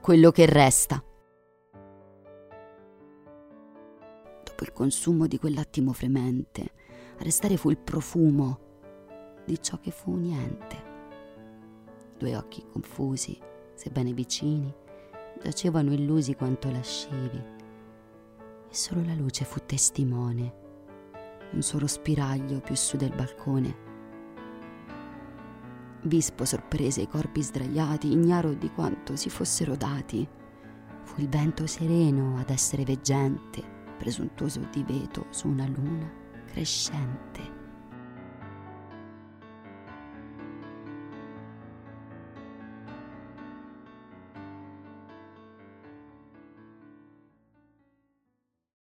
quello che resta. Dopo il consumo di quell'attimo fremente, a restare fu il profumo di ciò che fu niente. 2 occhi confusi, sebbene vicini, giacevano illusi quanto lascivi, e solo la luce fu testimone, un solo spiraglio più su del balcone. Vispo sorprese i corpi sdraiati, ignaro di quanto si fossero dati. Fu il vento sereno ad essere veggente, presuntuoso di veto su una luna crescente.